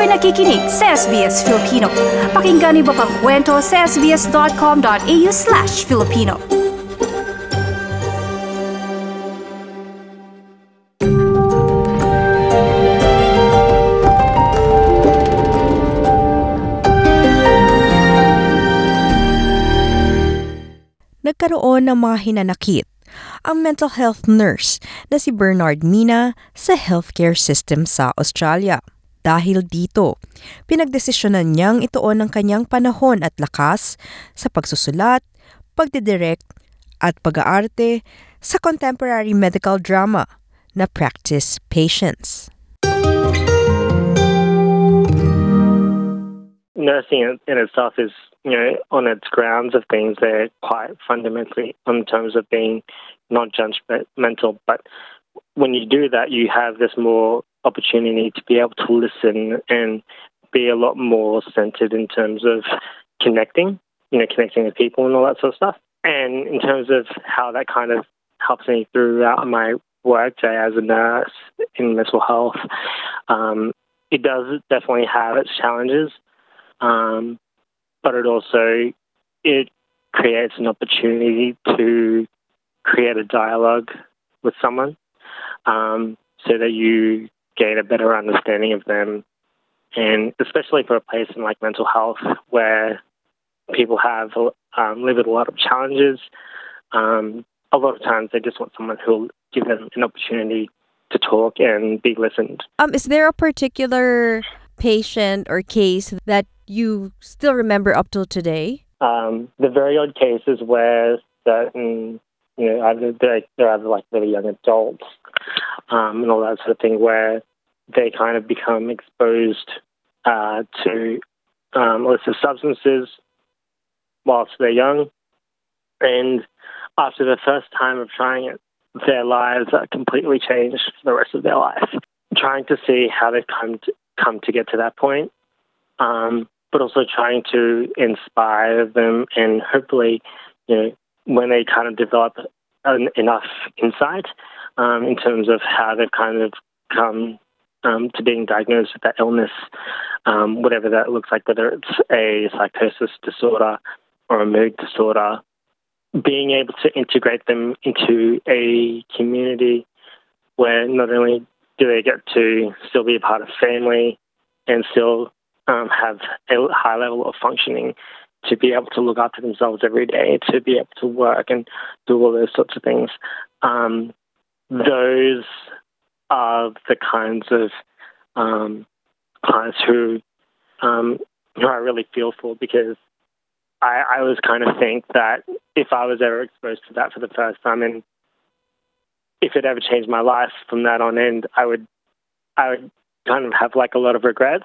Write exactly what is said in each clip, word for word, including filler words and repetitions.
Kayo'y nakikinig sa S B S Filipino. Pakinggan niyo pa ang kwento sa sbs.com.au slash Filipino. Nagkaroon ng mga hinanakit ang mental health nurse na si Bernard Mina sa healthcare system sa Australia. Dahil dito, pinagdesisyonan niyang ituon ang kanyang panahon at lakas sa pagsusulat, pagdidirect at pag-aarte sa contemporary medical drama na Practice Patience. Nursing in, in itself is, you know, on its grounds of things, they're quite fundamentally in terms of being not judgmental. But when you do that, you have this more opportunity to be able to listen and be a lot more centered in terms of connecting, you know, connecting with people and all that sort of stuff. And in terms of how that kind of helps me throughout my work day as a nurse in mental health, um, it does definitely have its challenges. Um, but it also, it creates an opportunity to create a dialogue with someone, um, so that you gain a better understanding of them. And especially for a place in like mental health where people have, um, live with a lot of challenges, um, a lot of times they just want someone who'll give them an opportunity to talk and be listened. Um, is there a particular patient or case that you still remember up till today? Um, the very odd cases where certain, you know, either they're, they're either like really young adults, um, and all that sort of thing, where they kind of become exposed uh, to um, illicit substances whilst they're young, and after the first time of trying it, their lives are completely changed for the rest of their life. Trying to see how they've come to, come to get to that point, um, but also trying to inspire them and hopefully, you know, when they kind of develop an, enough insight um, in terms of how they've kind of come um, to being diagnosed with that illness, um, whatever that looks like, whether it's a psychosis disorder or a mood disorder, being able to integrate them into a community where not only do they get to still be a part of family and still um, have a high level of functioning, to be able to look after themselves every day, to be able to work and do all those sorts of things. Um, those are the kinds of um, clients who, um, who I really feel for, because I, I always kind of think that if I was ever exposed to that for the first time, and if it ever changed my life from that on end, I would, I would kind of have like a lot of regrets.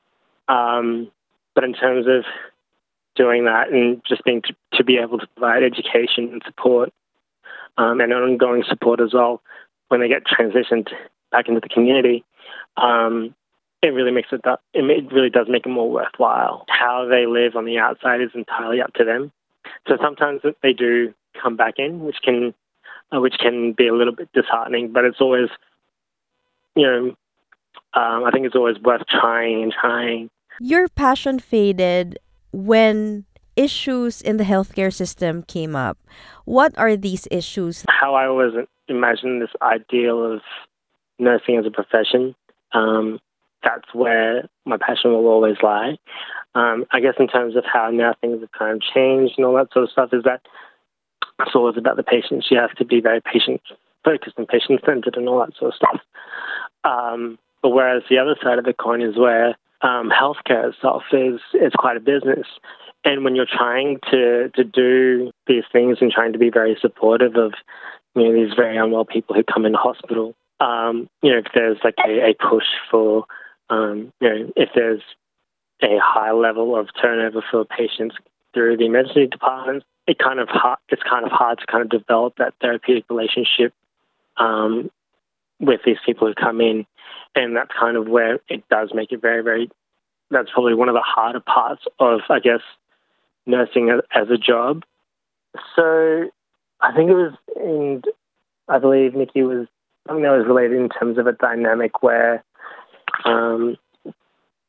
Um, but in terms of doing that and just being to, to be able to provide education and support, um, and ongoing support as well when they get transitioned back into the community, um, it really makes it, it really does make it more worthwhile. How they live on the outside is entirely up to them. So sometimes they do come back in, which can, uh, which can be a little bit disheartening, but it's always, you know, um, I think it's always worth trying and trying. Your passion faded when issues in the healthcare system came up. What are these issues? How I always imagined this ideal of nursing as a profession, um, that's where my passion will always lie. Um, I guess in terms of how now things have kind of changed and all that sort of stuff, is that it's always about the patients. You have to be very patient-focused and patient-centered and all that sort of stuff. Um, but whereas the other side of the coin is where um, healthcare itself is, is quite a business. And when you're trying to, to do these things and trying to be very supportive of, you know, these very unwell people who come into hospital, um, you know, if there's like a, a push for, um, you know, if there's a high level of turnover for patients through the emergency departments, it kind of hard, it's kind of hard to kind of develop that therapeutic relationship um, with these people who come in, and that's kind of where it does make it very, very. That's probably one of the harder parts of, I guess, nursing as, as a job. So, I think it was, and I believe Nikki was something that was related in terms of a dynamic where um,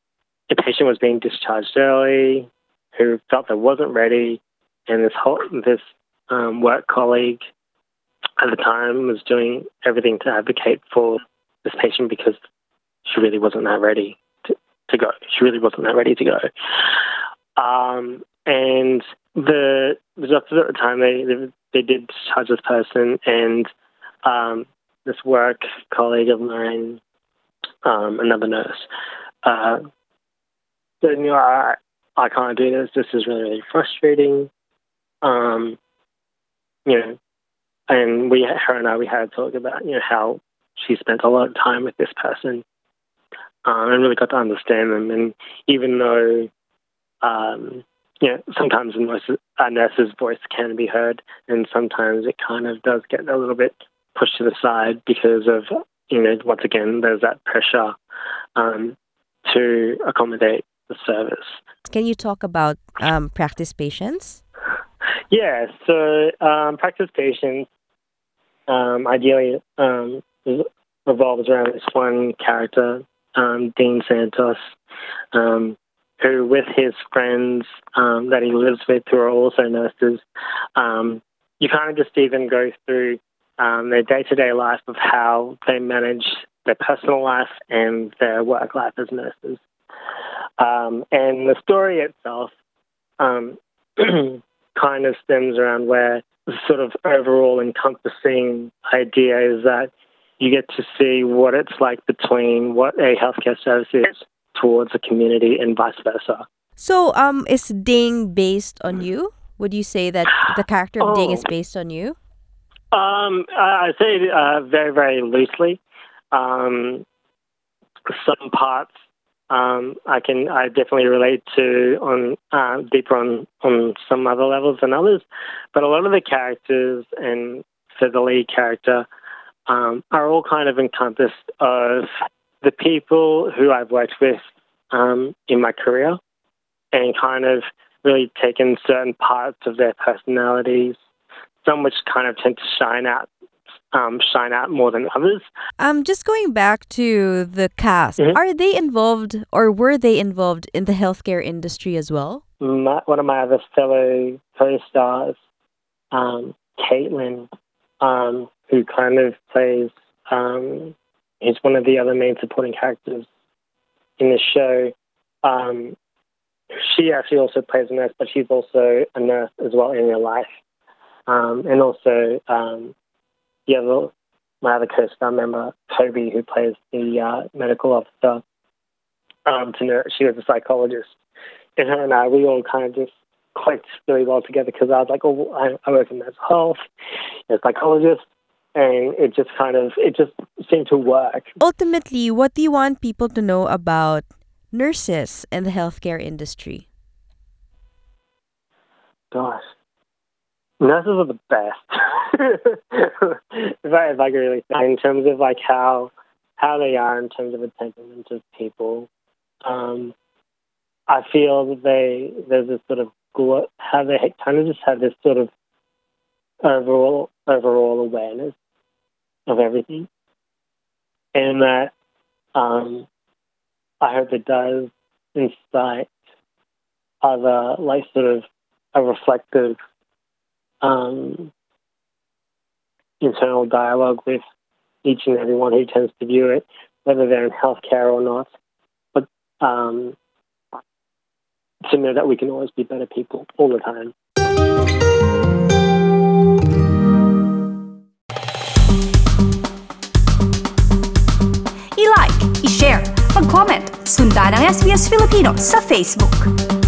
a patient was being discharged early, who felt they wasn't ready, and this whole this um, work colleague at the time was doing everything to advocate for this patient because she really wasn't that ready to, to go. She really wasn't that ready to go. Um, and the, the doctors at the time, they, they, they did discharge this person, and um, this work colleague of mine, um, another nurse, uh, said, you know, I, I can't do this. This is really, really frustrating. Um, you know, and we, her and I, we had a talk about, you know, how she spent a lot of time with this person, um, and really got to understand them. And even though, um, you know, sometimes a nurse's, a nurse's voice can be heard, and sometimes it kind of does get a little bit pushed to the side because of, you know, once again, there's that pressure um, to accommodate the service. Can you talk about um, practice patients? Yeah, so um, practice patients um, ideally um, revolves around this one character, um, Dean Santos, um, who with his friends um, that he lives with who are also nurses, um, you kind of just even go through um, their day-to-day life of how they manage their personal life and their work life as nurses. Um, and the story itself um, kind of stems around where the sort of overall encompassing idea is that you get to see what it's like between what a healthcare service is towards a community and vice versa. So, um, is Ding based on you? Would you say that the character of oh, Ding is based on you? Um, I say it uh, very, very loosely. Um, some parts um, I can I definitely relate to on uh, deeper on, on some other levels than others, but a lot of the characters and so the lead character um, are all kind of encompassed of the people who I've worked with um, in my career, and kind of really taken certain parts of their personalities, some which kind of tend to shine out, um, shine out more than others. Um, just going back to the cast, Mm-hmm. are they involved or were they involved in the healthcare industry as well? My, one of my other fellow co-stars, um, Caitlin, um, who kind of plays, um, is one of the other main supporting characters in the show. Um, she actually also plays a nurse, but she's also a nurse as well in real life. Um, and also um, the other, my other co-star member, Toby, who plays the uh, medical officer, um, to nurse. She was a psychologist. And her and I, we all kind of just clicked really well together because I was like, oh, I, I work in mental health, as a psychologist, and it just kind of, it just seemed to work. Ultimately, what do you want people to know about nurses and the healthcare industry? Gosh, nurses are the best. if, I, if I could really say, in terms of like how how they are in terms of the temperament of people, um, I feel that they there's this sort of glo- how they kind of just have this sort of overall overall awareness of everything, and that um, I hope it does incite other like sort of a reflective um, internal dialogue with each and everyone who tends to view it, whether they're in healthcare or not. But um, to know that we can always be better people all the time. I-like, i-share, mag-comment, sundan ang S B S Filipino sa Facebook.